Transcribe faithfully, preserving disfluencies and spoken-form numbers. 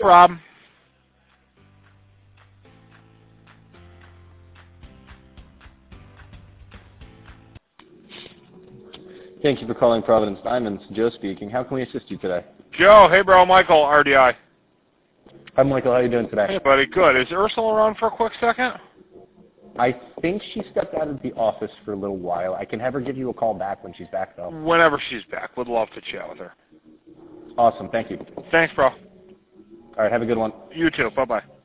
problem. Thank you for calling Providence Diamonds. Joe speaking. How can we assist you today? Joe, hey bro, Michael, R D I. Hi, Michael. How are you doing today? Hey buddy, good. Is Ursula around for a quick second? I think she stepped out of the office for a little while. I can have her give you a call back when she's back, though. Whenever she's back. Would love to chat with her. Awesome. Thank you. Thanks, bro. All right. Have a good one. You too. Bye-bye.